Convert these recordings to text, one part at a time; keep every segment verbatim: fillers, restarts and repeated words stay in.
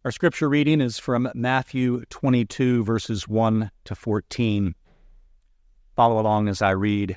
Our scripture reading is from Matthew twenty-two, verses one to fourteen. Follow along as I read.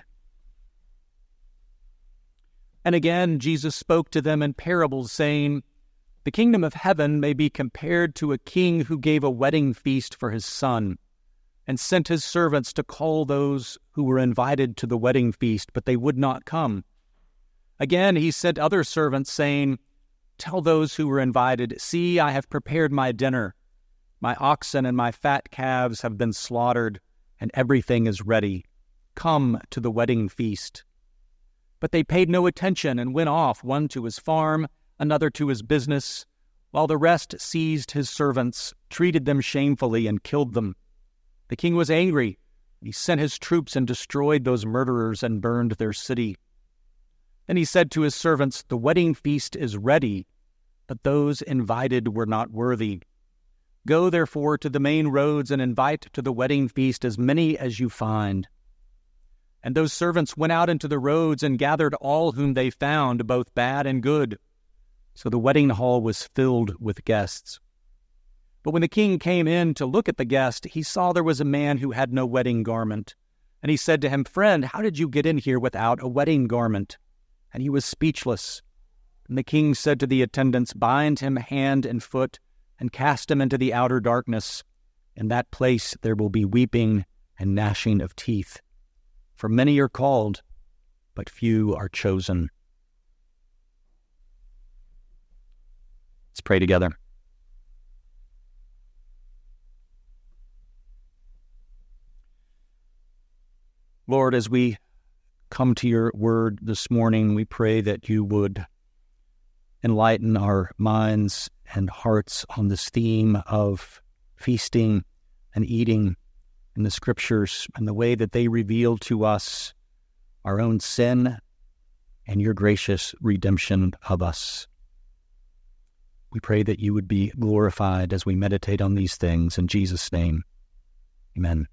And again, Jesus spoke to them in parables, saying, "The kingdom of heaven may be compared to a king who gave a wedding feast for his son, and sent his servants to call those who were invited to the wedding feast, but they would not come. Again, he sent other servants, saying, 'Tell those who were invited, see, I have prepared my dinner. My oxen and my fat calves have been slaughtered, and everything is ready. Come to the wedding feast.' But they paid no attention and went off, one to his farm, another to his business, while the rest seized his servants, treated them shamefully, and killed them. The king was angry. He sent his troops and destroyed those murderers and burned their city. Then he said to his servants, 'The wedding feast is ready, but those invited were not worthy. Go therefore to the main roads and invite to the wedding feast as many as you find.' And those servants went out into the roads and gathered all whom they found, both bad and good. So the wedding hall was filled with guests. But when the king came in to look at the guest, he saw there was a man who had no wedding garment. And he said to him, 'Friend, how did you get in here without a wedding garment?' And he was speechless. And the king said to the attendants, 'Bind him hand and foot, and cast him into the outer darkness. In that place there will be weeping and gnashing of teeth. For many are called, but few are chosen.'" Let's pray together. Lord, as we come to your word this morning, we pray that you would enlighten our minds and hearts on this theme of feasting and eating in the scriptures and the way that they reveal to us our own sin and your gracious redemption of us. We pray that you would be glorified as we meditate on these things. In Jesus' name, amen.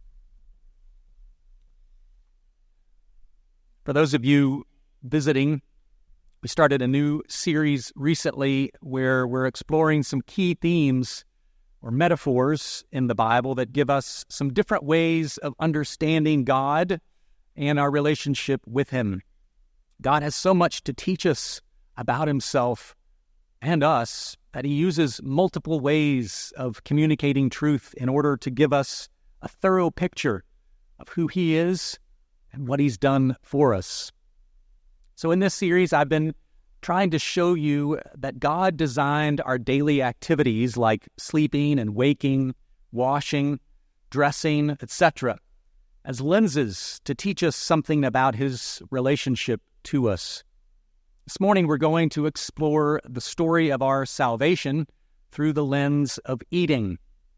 For those of you visiting, we started a new series recently where we're exploring some key themes or metaphors in the Bible that give us some different ways of understanding God and our relationship with him. God has so much to teach us about himself and us that he uses multiple ways of communicating truth in order to give us a thorough picture of who he is and what he's done for us. So in this series, I've been trying to show you that God designed our daily activities like sleeping and waking, washing, dressing, et cetera, as lenses to teach us something about his relationship to us. This morning, we're going to explore the story of our salvation through the lens of eating.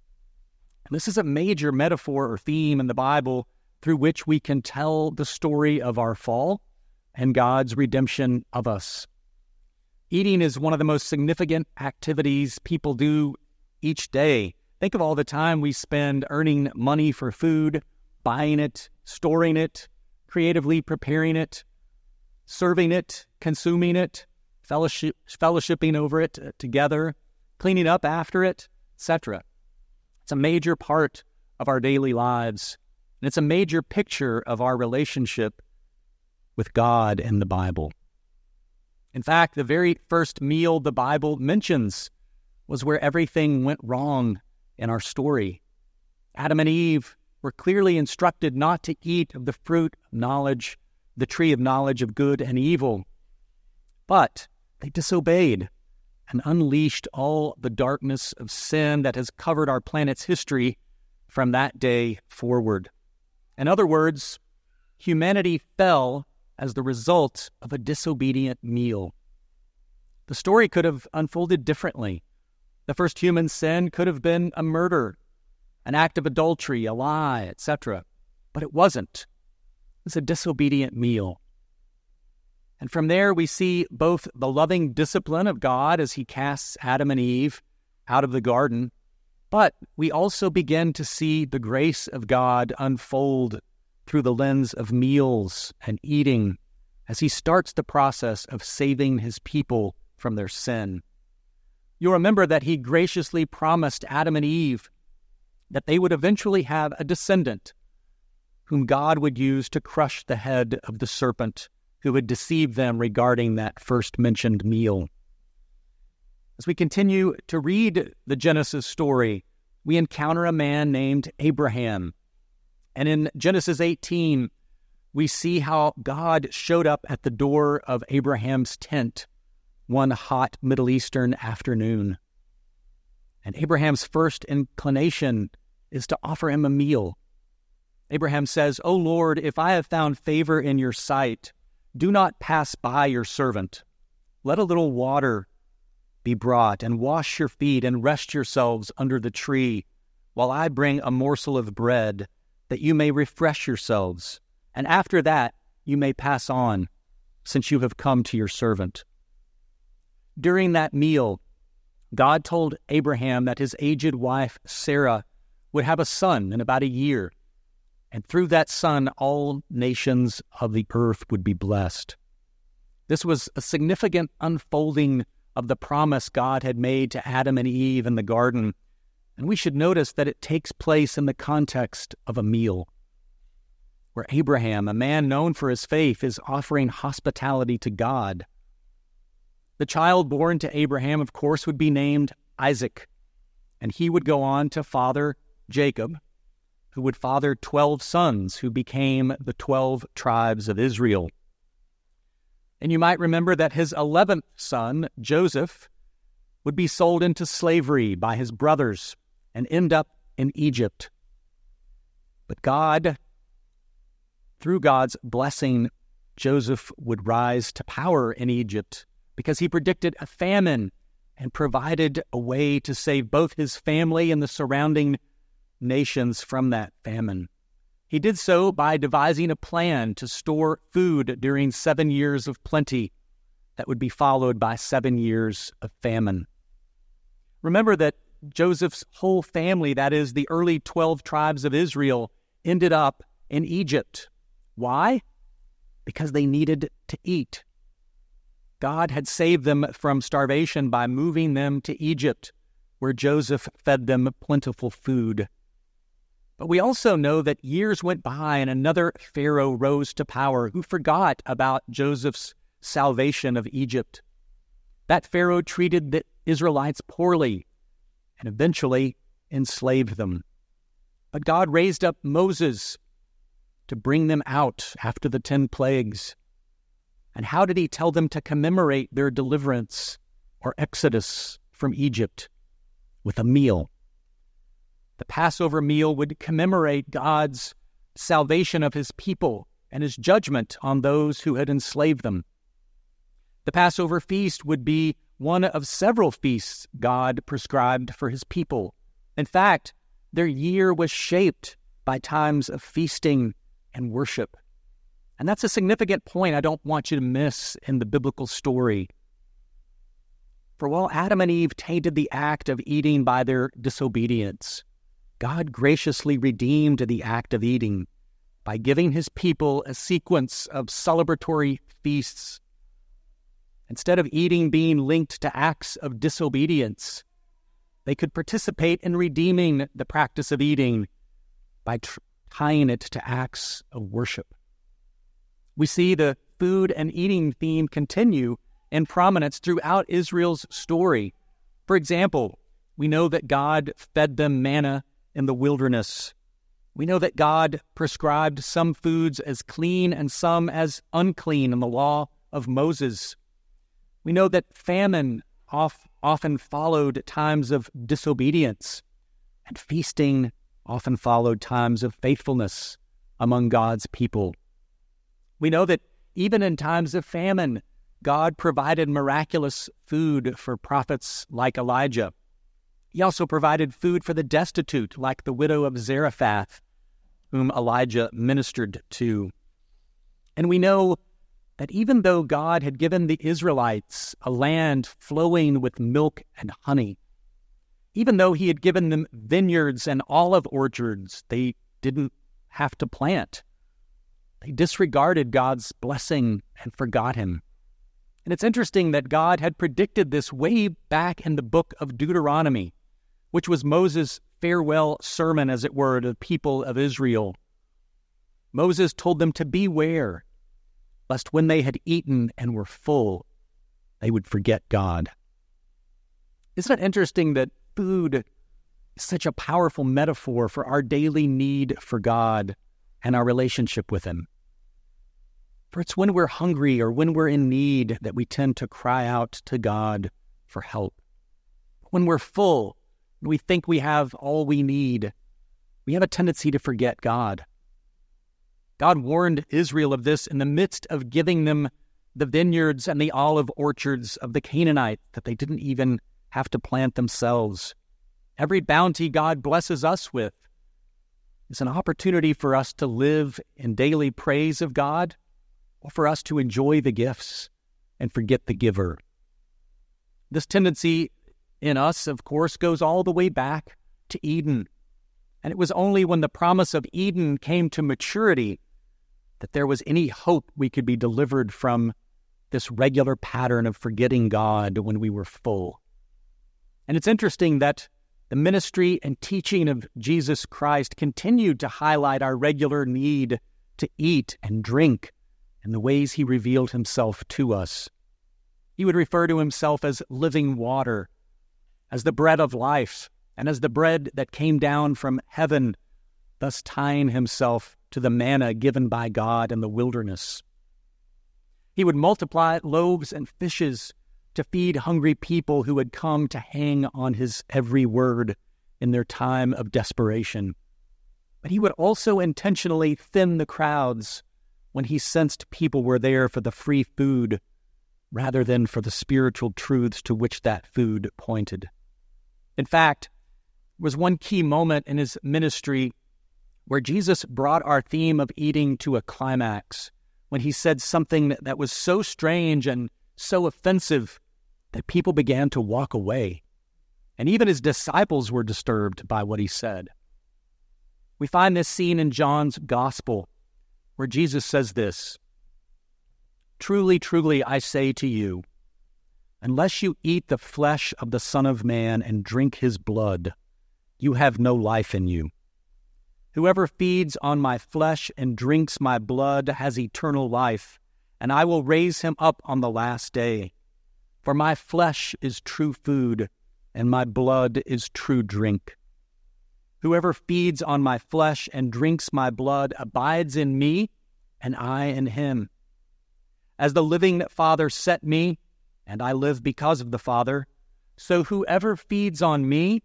This is a major metaphor or theme in the Bible through which we can tell the story of our fall and God's redemption of us. Eating is one of the most significant activities people do each day. Think of all the time we spend earning money for food, buying it, storing it, creatively preparing it, serving it, consuming it, fellowship, fellowshipping over it together, cleaning up after it, et cetera. It's a major part of our daily lives. And it's a major picture of our relationship with God in the Bible. In fact, the very first meal the Bible mentions was where everything went wrong in our story. Adam and Eve were clearly instructed not to eat of the fruit of knowledge, the tree of knowledge of good and evil. But they disobeyed and unleashed all the darkness of sin that has covered our planet's history from that day forward. In other words, humanity fell as the result of a disobedient meal. The story could have unfolded differently. The first human sin could have been a murder, an act of adultery, a lie, et cetera. But it wasn't. It was a disobedient meal. And from there we see both the loving discipline of God as he casts Adam and Eve out of the garden, but we also begin to see the grace of God unfold through the lens of meals and eating as he starts the process of saving his people from their sin. You'll remember that he graciously promised Adam and Eve that they would eventually have a descendant whom God would use to crush the head of the serpent who had deceived them regarding that first mentioned meal. As we continue to read the Genesis story, we encounter a man named Abraham. And in Genesis eighteen, we see how God showed up at the door of Abraham's tent one hot Middle Eastern afternoon. And Abraham's first inclination is to offer him a meal. Abraham says, "O Lord, if I have found favor in your sight, do not pass by your servant. Let a little water be brought, and wash your feet, and rest yourselves under the tree, while I bring a morsel of bread, that you may refresh yourselves. And after that you may pass on, since you have come to your servant." During that meal, God told Abraham that his aged wife, Sarah, would have a son in about a year, and through that son, all nations of the earth would be blessed. This was a significant unfolding of the promise God had made to Adam and Eve in the garden, and we should notice that it takes place in the context of a meal, where Abraham, a man known for his faith, is offering hospitality to God. The child born to Abraham, of course, would be named Isaac, and he would go on to father Jacob, who would father twelve sons who became the twelve tribes of Israel. And you might remember that his eleventh son, Joseph, would be sold into slavery by his brothers and end up in Egypt. But God, through God's blessing, Joseph would rise to power in Egypt because he predicted a famine and provided a way to save both his family and the surrounding nations from that famine. He did so by devising a plan to store food during seven years of plenty that would be followed by seven years of famine. Remember that Joseph's whole family, that is, the early twelve tribes of Israel, ended up in Egypt. Why? Because they needed to eat. God had saved them from starvation by moving them to Egypt, where Joseph fed them plentiful food. But we also know that years went by and another Pharaoh rose to power who forgot about Joseph's salvation of Egypt. That Pharaoh treated the Israelites poorly and eventually enslaved them. But God raised up Moses to bring them out after the ten plagues. And how did he tell them to commemorate their deliverance or exodus from Egypt? With a meal. The Passover meal would commemorate God's salvation of his people and his judgment on those who had enslaved them. The Passover feast would be one of several feasts God prescribed for his people. In fact, their year was shaped by times of feasting and worship. And that's a significant point I don't want you to miss in the biblical story. For while Adam and Eve tainted the act of eating by their disobedience, God graciously redeemed the act of eating by giving his people a sequence of celebratory feasts. Instead of eating being linked to acts of disobedience, they could participate in redeeming the practice of eating by tr- tying it to acts of worship. We see the food and eating theme continue in prominence throughout Israel's story. For example, we know that God fed them manna in the wilderness. We know that God prescribed some foods as clean and some as unclean in the law of Moses. We know that famine oft, often followed times of disobedience, and feasting often followed times of faithfulness among God's people. We know that even in times of famine, God provided miraculous food for prophets like Elijah. He also provided food for the destitute, like the widow of Zarephath, whom Elijah ministered to. And we know that even though God had given the Israelites a land flowing with milk and honey, even though he had given them vineyards and olive orchards they didn't have to plant, they disregarded God's blessing and forgot him. And it's interesting that God had predicted this way back in the book of Deuteronomy, which was Moses' farewell sermon, as it were, to the people of Israel. Moses told them to beware, lest when they had eaten and were full, they would forget God. Isn't it interesting that food is such a powerful metaphor for our daily need for God and our relationship with Him? For it's when we're hungry or when we're in need that we tend to cry out to God for help. When we're full and we think we have all we need, we have a tendency to forget God. God warned Israel of this in the midst of giving them the vineyards and the olive orchards of the Canaanites that they didn't even have to plant themselves. Every bounty God blesses us with is an opportunity for us to live in daily praise of God, or for us to enjoy the gifts and forget the giver. This tendency in us, of course, goes all the way back to Eden. And it was only when the promise of Eden came to maturity that there was any hope we could be delivered from this regular pattern of forgetting God when we were full. And it's interesting that the ministry and teaching of Jesus Christ continued to highlight our regular need to eat and drink and the ways He revealed Himself to us. He would refer to Himself as living water, as the bread of life, and as the bread that came down from heaven, thus tying Himself to the manna given by God in the wilderness. He would multiply loaves and fishes to feed hungry people who had come to hang on His every word in their time of desperation. But He would also intentionally thin the crowds when He sensed people were there for the free food rather than for the spiritual truths to which that food pointed. In fact, there was one key moment in His ministry where Jesus brought our theme of eating to a climax, when He said something that was so strange and so offensive that people began to walk away. And even His disciples were disturbed by what He said. We find this scene in John's Gospel, where Jesus says this, "Truly, truly, I say to you, unless you eat the flesh of the Son of Man and drink His blood, you have no life in you. Whoever feeds on my flesh and drinks my blood has eternal life, and I will raise him up on the last day. For my flesh is true food, and my blood is true drink. Whoever feeds on my flesh and drinks my blood abides in me, and I in him. As the living Father sent me, and I live because of the Father, so whoever feeds on me,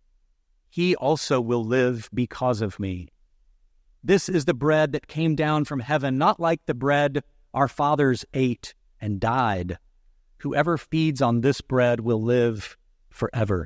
he also will live because of me. This is the bread that came down from heaven, not like the bread our fathers ate and died. Whoever feeds on this bread will live forever."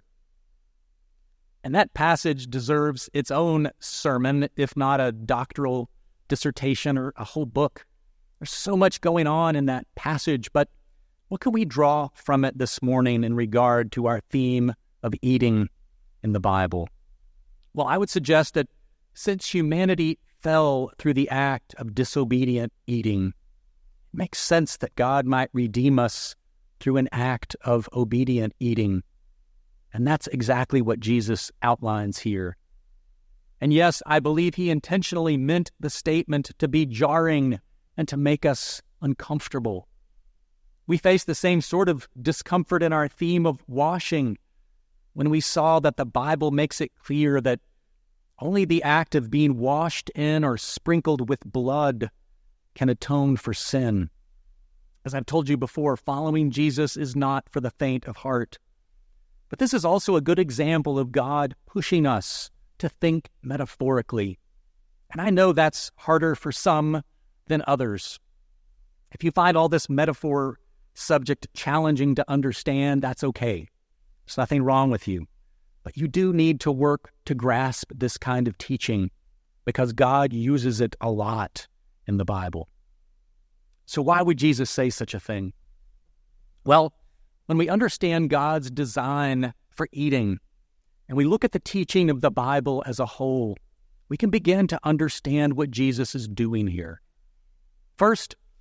And that passage deserves its own sermon, if not a doctoral dissertation or a whole book. There's so much going on in that passage, but what can we draw from it this morning in regard to our theme of eating in the Bible? Well, I would suggest that since humanity fell through the act of disobedient eating, it makes sense that God might redeem us through an act of obedient eating. And that's exactly what Jesus outlines here. And yes, I believe he intentionally meant the statement to be jarring and to make us uncomfortable. We face the same sort of discomfort in our theme of washing when we saw that the Bible makes it clear that only the act of being washed in or sprinkled with blood can atone for sin. As I've told you before, following Jesus is not for the faint of heart. But this is also a good example of God pushing us to think metaphorically. And I know that's harder for some than others. If you find all this metaphor subject challenging to understand, that's okay. There's nothing wrong with you. But you do need to work to grasp this kind of teaching because God uses it a lot in the Bible. So why would Jesus say such a thing? Well, when we understand God's design for eating and we look at the teaching of the Bible as a whole, we can begin to understand what Jesus is doing here. First,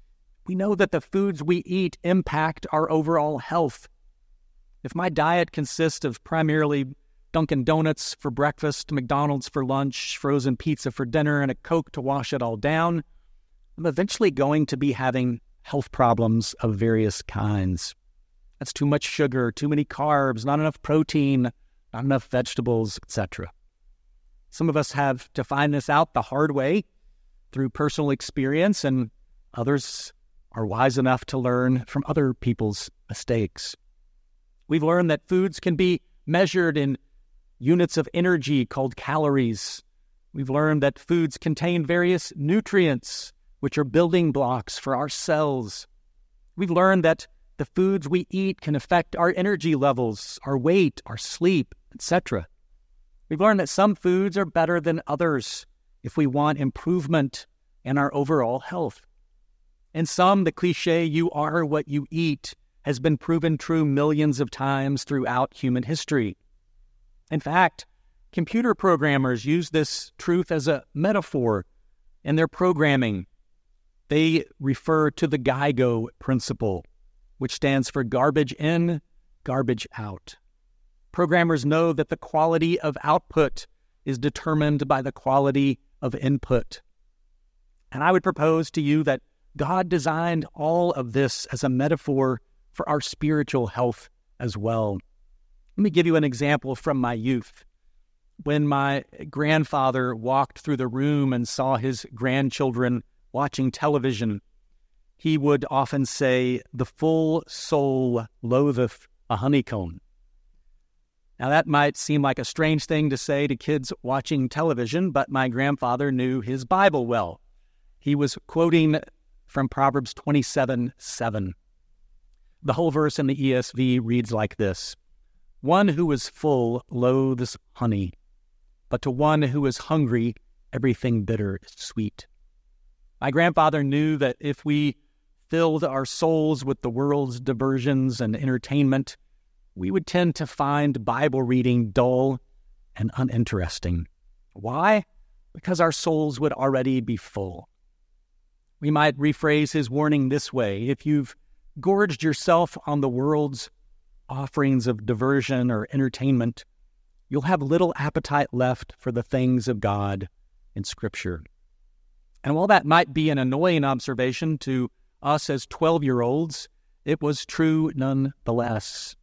We know that the foods we eat impact our overall health. If my diet consists of primarily Dunkin' Donuts for breakfast, McDonald's for lunch, frozen pizza for dinner, and a Coke to wash it all down, I'm eventually going to be having health problems of various kinds. That's too much sugar, too many carbs, not enough protein, not enough vegetables, et cetera. Some of us have to find this out the hard way through personal experience, and others are wise enough to learn from other people's mistakes. We've learned that foods can be measured in units of energy called calories. We've learned that foods contain various nutrients, which are building blocks for our cells. We've learned that the foods we eat can affect our energy levels, our weight, our sleep, et cetera. We've learned that some foods are better than others if we want improvement in our overall health. In some, the cliche, "you are what you eat," has been proven true millions of times throughout human history. In fact, computer programmers use this truth as a metaphor in their programming. They refer to the GIGO principle, which stands for garbage in, garbage out. Programmers know that the quality of output is determined by the quality of input. And I would propose to you that God designed all of this as a metaphor for our spiritual health as well. Let me give you an example from my youth. When my grandfather walked through the room and saw his grandchildren watching television, he would often say, "The full soul loatheth a honeycomb." Now that might seem like a strange thing to say to kids watching television, but my grandfather knew his Bible well. He was quoting from Proverbs twenty-seven seven. The whole verse in the E S V reads like this: "One who is full loathes honey, but to one who is hungry, everything bitter is sweet." My grandfather knew that if we filled our souls with the world's diversions and entertainment, we would tend to find Bible reading dull and uninteresting. Why? Because our souls would already be full. We might rephrase his warning this way: if you've gorged yourself on the world's offerings of diversion or entertainment, you'll have little appetite left for the things of God in Scripture. And while that might be an annoying observation to us as twelve-year-olds, it was true nonetheless.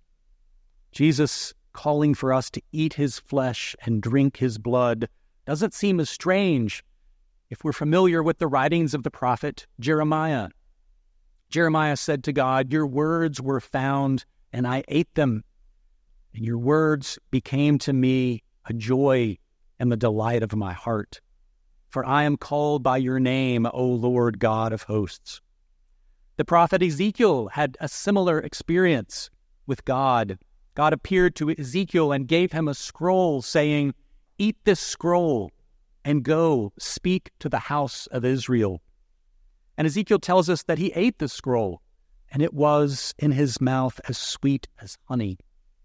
Jesus calling for us to eat his flesh and drink his blood doesn't seem as strange if we're familiar with the writings of the prophet Jeremiah. Jeremiah said to God, "Your words were found, and I ate them, and your words became to me a joy and the delight of my heart. For I am called by your name, O Lord God of hosts." The prophet Ezekiel had a similar experience with God. God appeared to Ezekiel and gave him a scroll, saying, "Eat this scroll and go speak to the house of Israel." And Ezekiel tells us that he ate the scroll, and it was in his mouth as sweet as honey.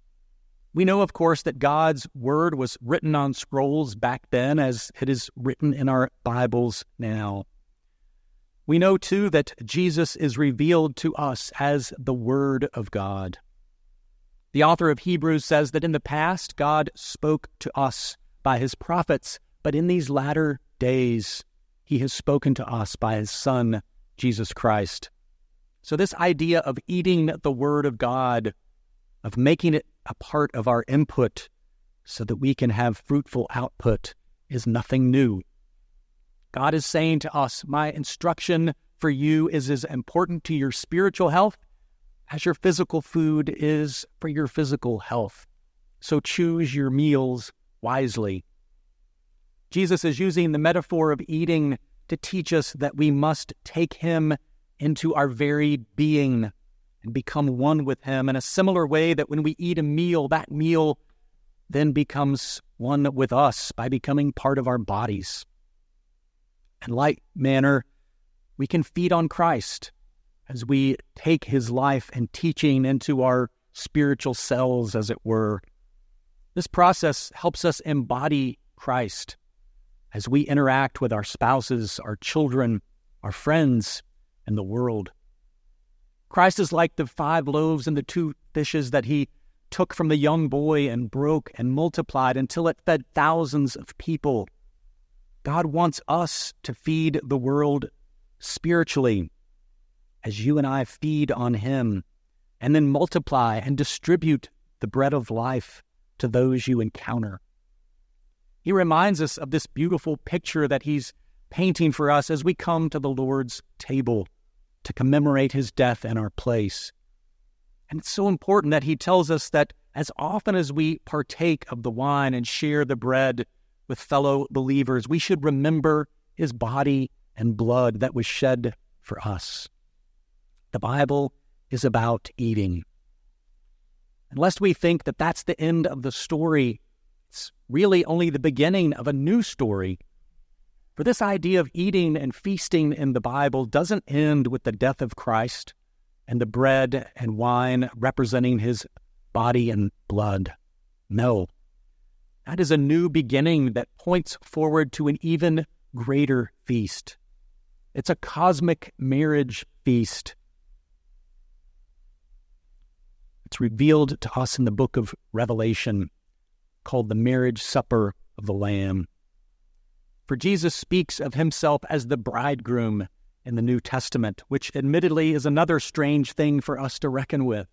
We know, of course, that God's word was written on scrolls back then as it is written in our Bibles now. We know, too, that Jesus is revealed to us as the Word of God. The author of Hebrews says that in the past, God spoke to us by his prophets, but in these latter days, he has spoken to us by his Son, Jesus Christ. So this idea of eating the Word of God, of making it a part of our input so that we can have fruitful output, is nothing new. God is saying to us, my instruction for you is as important to your spiritual health as your physical food is for your physical health. So choose your meals wisely. Jesus is using the metaphor of eating to teach us that we must take him into our very being and become one with him in a similar way that when we eat a meal, that meal then becomes one with us by becoming part of our bodies. In like manner, we can feed on Christ as we take his life and teaching into our spiritual cells, as it were. This process helps us embody Christ as we interact with our spouses, our children, our friends, and the world. Christ is like the five loaves and the two fishes that he took from the young boy and broke and multiplied until it fed thousands of people. God wants us to feed the world spiritually as you and I feed on him, and then multiply and distribute the bread of life to those you encounter. He reminds us of this beautiful picture that he's painting for us as we come to the Lord's table to commemorate his death in our place. And it's so important that he tells us that as often as we partake of the wine and share the bread with fellow believers, we should remember his body and blood that was shed for us. The Bible is about eating. And lest we think that that's the end of the story, it's really only the beginning of a new story. For this idea of eating and feasting in the Bible doesn't end with the death of Christ and the bread and wine representing his body and blood. No, that is a new beginning that points forward to an even greater feast. It's a cosmic marriage feast. It's revealed to us in the book of Revelation, called the marriage supper of the Lamb. For Jesus speaks of himself as the bridegroom in the New Testament, which admittedly is another strange thing for us to reckon with.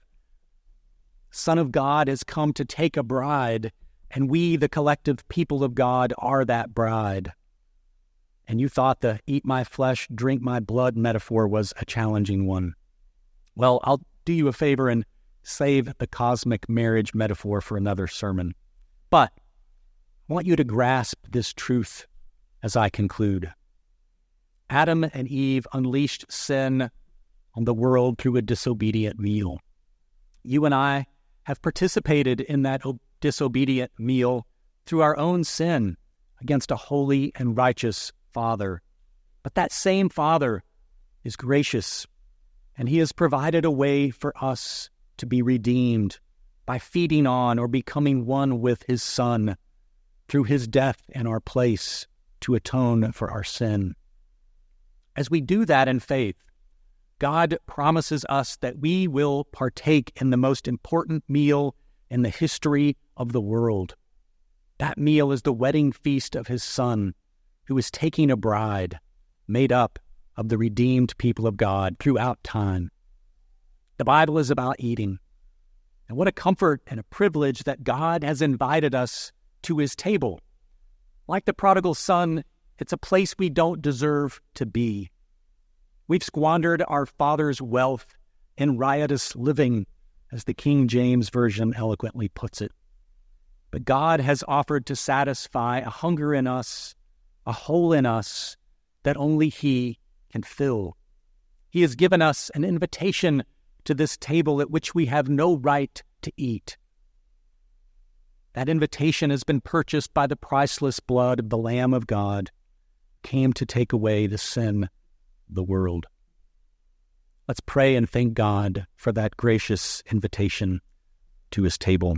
Son of God has come to take a bride, and we, the collective people of God, are that bride. And you thought the eat my flesh, drink my blood metaphor was a challenging one. Well, I'll do you a favor and save the cosmic marriage metaphor for another sermon. But I want you to grasp this truth as I conclude. Adam and Eve unleashed sin on the world through a disobedient meal. You and I have participated in that disobedient meal through our own sin against a holy and righteous Father. But that same Father is gracious, and he has provided a way for us to be redeemed by feeding on or becoming one with his Son through his death in our place to atone for our sin. As we do that in faith, God promises us that we will partake in the most important meal in the history of the world. That meal is the wedding feast of his Son, who is taking a bride made up of the redeemed people of God throughout time. The Bible is about eating. And what a comfort and a privilege that God has invited us to his table. Like the prodigal son, it's a place we don't deserve to be. We've squandered our father's wealth in riotous living, as the King James Version eloquently puts it. But God has offered to satisfy a hunger in us, a hole in us that only he can fill. He has given us an invitation to this table at which we have no right to eat. That invitation has been purchased by the priceless blood of the Lamb of God, who came to take away the sin of the world. Let's pray and thank God for that gracious invitation to his table.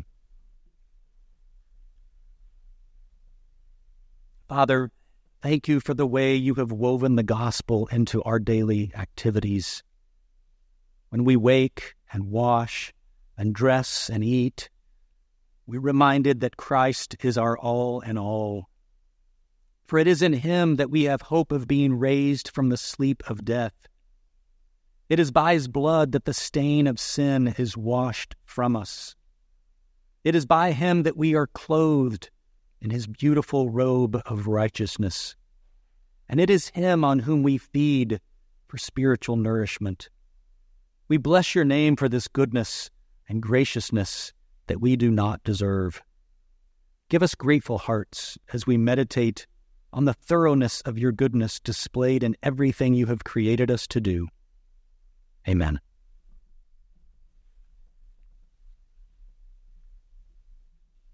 Father, thank you for the way you have woven the gospel into our daily activities. When we wake and wash and dress and eat, we're reminded that Christ is our all in all. For it is in him that we have hope of being raised from the sleep of death. It is by his blood that the stain of sin is washed from us. It is by him that we are clothed in his beautiful robe of righteousness. And it is him on whom we feed for spiritual nourishment. We bless your name for this goodness and graciousness that we do not deserve. Give us grateful hearts as we meditate on the thoroughness of your goodness displayed in everything you have created us to do. Amen.